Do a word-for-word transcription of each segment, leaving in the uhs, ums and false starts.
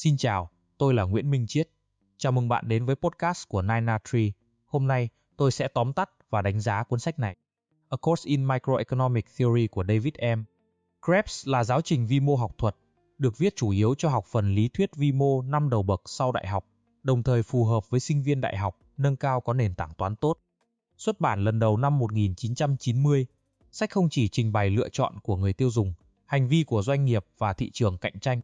Xin chào, tôi là Nguyễn Minh Chiết. Chào mừng bạn đến với podcast của nine a tree. Hôm nay, tôi sẽ tóm tắt và đánh giá cuốn sách này. A Course in Microeconomic Theory của David M. Krebs là giáo trình vi mô học thuật, được viết chủ yếu cho học phần lý thuyết vi mô năm đầu bậc sau đại học, đồng thời phù hợp với sinh viên đại học nâng cao có nền tảng toán tốt. Xuất bản lần đầu năm một nghìn chín trăm chín mươi, sách không chỉ trình bày lựa chọn của người tiêu dùng, hành vi của doanh nghiệp và thị trường cạnh tranh.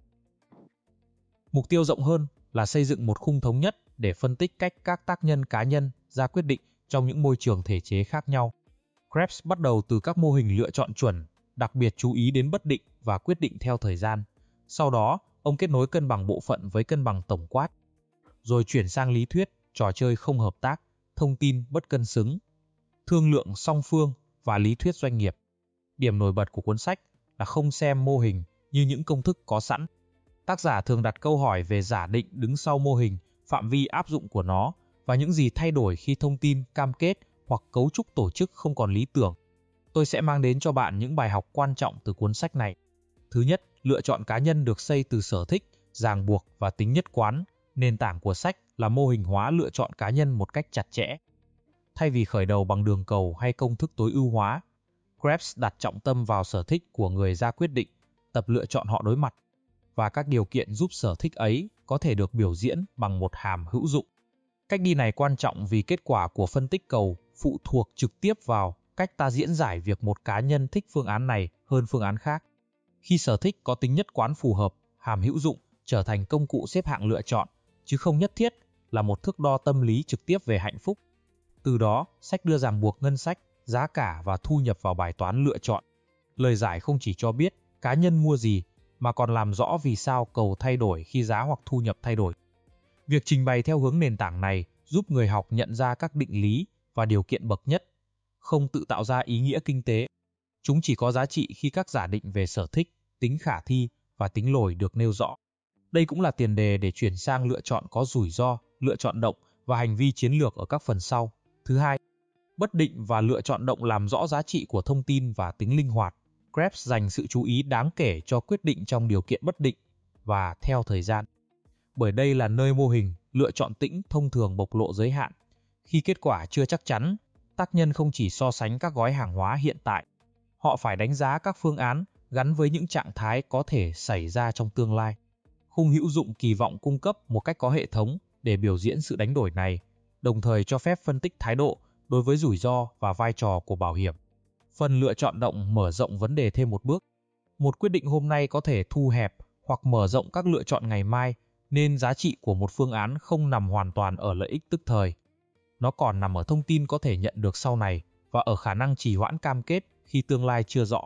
Mục tiêu rộng hơn là xây dựng một khung thống nhất để phân tích cách các tác nhân cá nhân ra quyết định trong những môi trường thể chế khác nhau. Krebs bắt đầu từ các mô hình lựa chọn chuẩn, đặc biệt chú ý đến bất định và quyết định theo thời gian. Sau đó, ông kết nối cân bằng bộ phận với cân bằng tổng quát, rồi chuyển sang lý thuyết, trò chơi không hợp tác, thông tin bất cân xứng, thương lượng song phương và lý thuyết doanh nghiệp. Điểm nổi bật của cuốn sách là không xem mô hình như những công thức có sẵn. Tác giả thường đặt câu hỏi về giả định đứng sau mô hình, phạm vi áp dụng của nó và những gì thay đổi khi thông tin, cam kết hoặc cấu trúc tổ chức không còn lý tưởng. Tôi sẽ mang đến cho bạn những bài học quan trọng từ cuốn sách này. Thứ nhất, lựa chọn cá nhân được xây từ sở thích, ràng buộc và tính nhất quán. Nền tảng của sách là mô hình hóa lựa chọn cá nhân một cách chặt chẽ. Thay vì khởi đầu bằng đường cầu hay công thức tối ưu hóa, Krebs đặt trọng tâm vào sở thích của người ra quyết định, tập lựa chọn họ đối mặt, và các điều kiện giúp sở thích ấy có thể được biểu diễn bằng một hàm hữu dụng. Cách đi này quan trọng vì kết quả của phân tích cầu phụ thuộc trực tiếp vào cách ta diễn giải việc một cá nhân thích phương án này hơn phương án khác. Khi sở thích có tính nhất quán phù hợp, hàm hữu dụng trở thành công cụ xếp hạng lựa chọn, chứ không nhất thiết là một thước đo tâm lý trực tiếp về hạnh phúc. Từ đó, sách đưa ràng buộc ngân sách, giá cả và thu nhập vào bài toán lựa chọn. Lời giải không chỉ cho biết cá nhân mua gì, mà còn làm rõ vì sao cầu thay đổi khi giá hoặc thu nhập thay đổi. Việc trình bày theo hướng nền tảng này giúp người học nhận ra các định lý và điều kiện bậc nhất, không tự tạo ra ý nghĩa kinh tế. Chúng chỉ có giá trị khi các giả định về sở thích, tính khả thi và tính lồi được nêu rõ. Đây cũng là tiền đề để chuyển sang lựa chọn có rủi ro, lựa chọn động và hành vi chiến lược ở các phần sau. Thứ hai, bất định và lựa chọn động làm rõ giá trị của thông tin và tính linh hoạt. Krebs dành sự chú ý đáng kể cho quyết định trong điều kiện bất định và theo thời gian. Bởi đây là nơi mô hình lựa chọn tĩnh thông thường bộc lộ giới hạn. Khi kết quả chưa chắc chắn, tác nhân không chỉ so sánh các gói hàng hóa hiện tại, họ phải đánh giá các phương án gắn với những trạng thái có thể xảy ra trong tương lai. Khung hữu dụng kỳ vọng cung cấp một cách có hệ thống để biểu diễn sự đánh đổi này, đồng thời cho phép phân tích thái độ đối với rủi ro và vai trò của bảo hiểm. Phần lựa chọn động mở rộng vấn đề thêm một bước. Một quyết định hôm nay có thể thu hẹp hoặc mở rộng các lựa chọn ngày mai, nên giá trị của một phương án không nằm hoàn toàn ở lợi ích tức thời. Nó còn nằm ở thông tin có thể nhận được sau này và ở khả năng trì hoãn cam kết khi tương lai chưa rõ.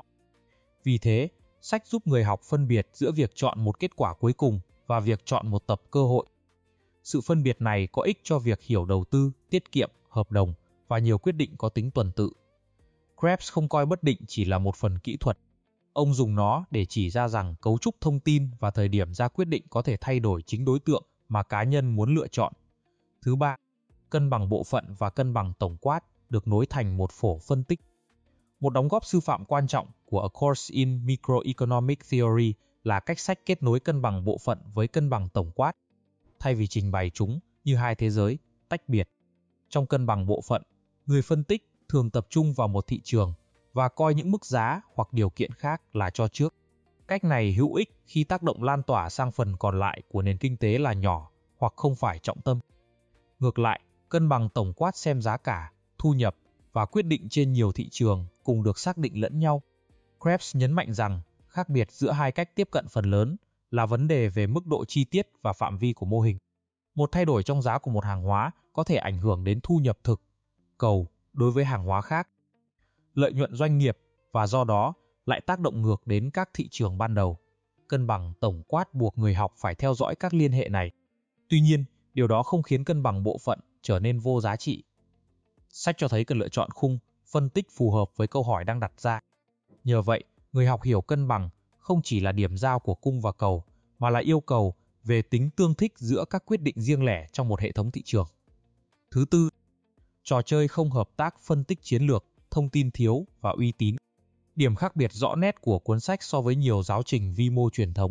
Vì thế, sách giúp người học phân biệt giữa việc chọn một kết quả cuối cùng và việc chọn một tập cơ hội. Sự phân biệt này có ích cho việc hiểu đầu tư, tiết kiệm, hợp đồng và nhiều quyết định có tính tuần tự. Krebs không coi bất định chỉ là một phần kỹ thuật. Ông dùng nó để chỉ ra rằng cấu trúc thông tin và thời điểm ra quyết định có thể thay đổi chính đối tượng mà cá nhân muốn lựa chọn. Thứ ba, cân bằng bộ phận và cân bằng tổng quát được nối thành một phổ phân tích. Một đóng góp sư phạm quan trọng của A Course in Microeconomic Theory là cách sách kết nối cân bằng bộ phận với cân bằng tổng quát, thay vì trình bày chúng như hai thế giới tách biệt. Trong cân bằng bộ phận, người phân tích thường tập trung vào một thị trường và coi những mức giá hoặc điều kiện khác là cho trước. Cách này hữu ích khi tác động lan tỏa sang phần còn lại của nền kinh tế là nhỏ hoặc không phải trọng tâm. Ngược lại, cân bằng tổng quát xem giá cả, thu nhập và quyết định trên nhiều thị trường cùng được xác định lẫn nhau. Krebs nhấn mạnh rằng khác biệt giữa hai cách tiếp cận phần lớn là vấn đề về mức độ chi tiết và phạm vi của mô hình. Một thay đổi trong giá của một hàng hóa có thể ảnh hưởng đến thu nhập thực, cầu đối với hàng hóa khác, lợi nhuận doanh nghiệp và do đó lại tác động ngược đến các thị trường ban đầu. Cân bằng tổng quát buộc người học phải theo dõi các liên hệ này. Tuy nhiên, điều đó không khiến cân bằng bộ phận trở nên vô giá trị. Sách cho thấy cần lựa chọn khung, phân tích phù hợp với câu hỏi đang đặt ra. Nhờ vậy, người học hiểu cân bằng không chỉ là điểm giao của cung và cầu, mà là yêu cầu về tính tương thích giữa các quyết định riêng lẻ trong một hệ thống thị trường. Thứ tư, trò chơi không hợp tác phân tích chiến lược, thông tin thiếu và uy tín. Điểm khác biệt rõ nét của cuốn sách so với nhiều giáo trình vi mô truyền thống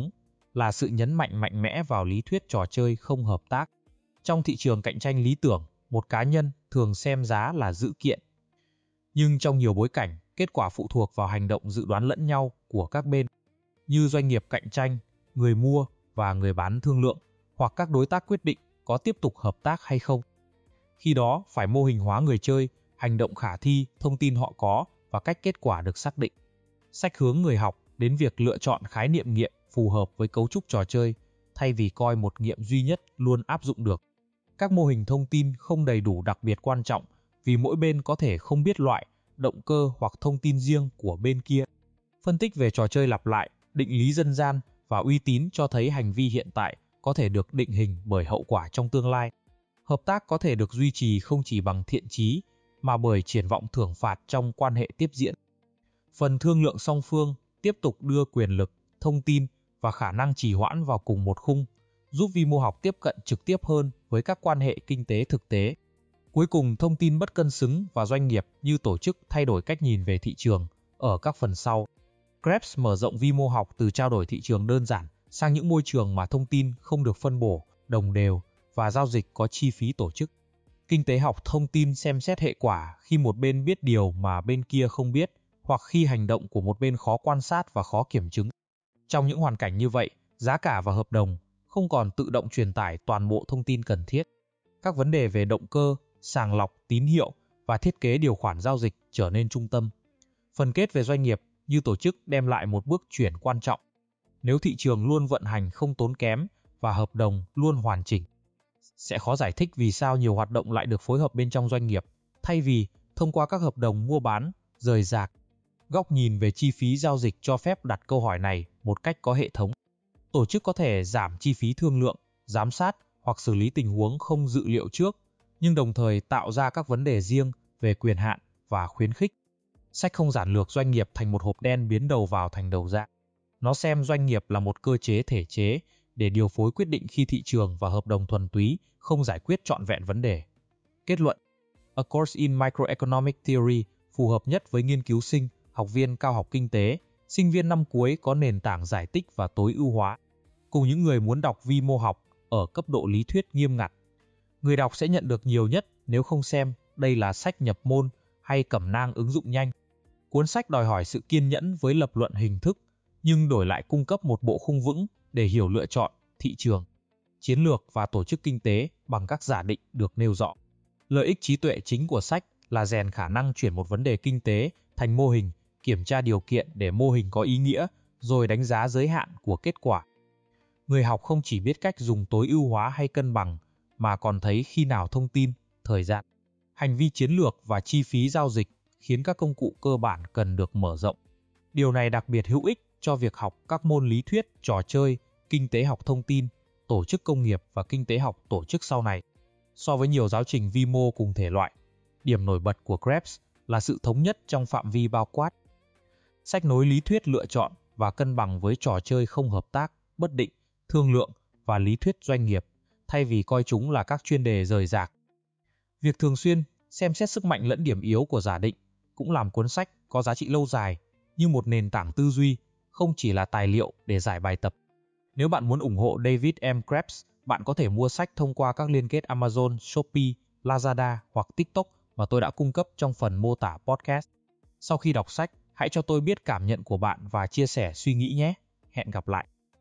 là sự nhấn mạnh mạnh mẽ vào lý thuyết trò chơi không hợp tác. Trong thị trường cạnh tranh lý tưởng, một cá nhân thường xem giá là dữ kiện. Nhưng trong nhiều bối cảnh, kết quả phụ thuộc vào hành động dự đoán lẫn nhau của các bên, như doanh nghiệp cạnh tranh, người mua và người bán thương lượng, hoặc các đối tác quyết định có tiếp tục hợp tác hay không. Khi đó, phải mô hình hóa người chơi, hành động khả thi, thông tin họ có và cách kết quả được xác định. Sách hướng người học đến việc lựa chọn khái niệm nghiệm phù hợp với cấu trúc trò chơi, thay vì coi một nghiệm duy nhất luôn áp dụng được. Các mô hình thông tin không đầy đủ đặc biệt quan trọng vì mỗi bên có thể không biết loại, động cơ hoặc thông tin riêng của bên kia. Phân tích về trò chơi lặp lại, định lý dân gian và uy tín cho thấy hành vi hiện tại có thể được định hình bởi hậu quả trong tương lai. Hợp tác có thể được duy trì không chỉ bằng thiện chí, mà bởi triển vọng thưởng phạt trong quan hệ tiếp diễn. Phần thương lượng song phương tiếp tục đưa quyền lực, thông tin và khả năng trì hoãn vào cùng một khung, giúp vi mô học tiếp cận trực tiếp hơn với các quan hệ kinh tế thực tế. Cuối cùng, thông tin bất cân xứng và doanh nghiệp như tổ chức thay đổi cách nhìn về thị trường ở các phần sau. Krebs mở rộng vi mô học từ trao đổi thị trường đơn giản sang những môi trường mà thông tin không được phân bổ, đồng đều và giao dịch có chi phí tổ chức. Kinh tế học thông tin xem xét hệ quả khi một bên biết điều mà bên kia không biết, hoặc khi hành động của một bên khó quan sát và khó kiểm chứng. Trong những hoàn cảnh như vậy, giá cả và hợp đồng không còn tự động truyền tải toàn bộ thông tin cần thiết. Các vấn đề về động cơ, sàng lọc, tín hiệu và thiết kế điều khoản giao dịch trở nên trung tâm. Phần kết về doanh nghiệp như tổ chức đem lại một bước chuyển quan trọng. Nếu thị trường luôn vận hành không tốn kém và hợp đồng luôn hoàn chỉnh, sẽ khó giải thích vì sao nhiều hoạt động lại được phối hợp bên trong doanh nghiệp, thay vì thông qua các hợp đồng mua bán, rời rạc. Góc nhìn về chi phí giao dịch cho phép đặt câu hỏi này một cách có hệ thống. Tổ chức có thể giảm chi phí thương lượng, giám sát hoặc xử lý tình huống không dự liệu trước, nhưng đồng thời tạo ra các vấn đề riêng về quyền hạn và khuyến khích. Sách không giản lược doanh nghiệp thành một hộp đen biến đầu vào thành đầu ra. Nó xem doanh nghiệp là một cơ chế thể chế để điều phối quyết định khi thị trường và hợp đồng thuần túy không giải quyết trọn vẹn vấn đề. Kết luận: A Course in Microeconomic Theory phù hợp nhất với nghiên cứu sinh, học viên cao học kinh tế, sinh viên năm cuối có nền tảng giải tích và tối ưu hóa, cùng những người muốn đọc vi mô học ở cấp độ lý thuyết nghiêm ngặt. Người đọc sẽ nhận được nhiều nhất nếu không xem đây là sách nhập môn hay cẩm nang ứng dụng nhanh. Cuốn sách đòi hỏi sự kiên nhẫn với lập luận hình thức, nhưng đổi lại cung cấp một bộ khung vững để hiểu lựa chọn, thị trường, chiến lược và tổ chức kinh tế bằng các giả định được nêu rõ. Lợi ích trí tuệ chính của sách là rèn khả năng chuyển một vấn đề kinh tế thành mô hình, kiểm tra điều kiện để mô hình có ý nghĩa, rồi đánh giá giới hạn của kết quả. Người học không chỉ biết cách dùng tối ưu hóa hay cân bằng, mà còn thấy khi nào thông tin, thời gian, hành vi chiến lược và chi phí giao dịch khiến các công cụ cơ bản cần được mở rộng. Điều này đặc biệt hữu ích cho việc học các môn lý thuyết, trò chơi, kinh tế học thông tin, tổ chức công nghiệp và kinh tế học tổ chức sau này. So với nhiều giáo trình vi mô cùng thể loại, điểm nổi bật của Krebs là sự thống nhất trong phạm vi bao quát. Sách nối lý thuyết lựa chọn và cân bằng với trò chơi không hợp tác, bất định, thương lượng và lý thuyết doanh nghiệp, thay vì coi chúng là các chuyên đề rời rạc. Việc thường xuyên xem xét sức mạnh lẫn điểm yếu của giả định cũng làm cuốn sách có giá trị lâu dài như một nền tảng tư duy, không chỉ là tài liệu để giải bài tập. Nếu bạn muốn ủng hộ David M. Krebs, bạn có thể mua sách thông qua các liên kết Amazon, Shopee, Lazada hoặc TikTok mà tôi đã cung cấp trong phần mô tả podcast. Sau khi đọc sách, hãy cho tôi biết cảm nhận của bạn và chia sẻ suy nghĩ nhé. Hẹn gặp lại.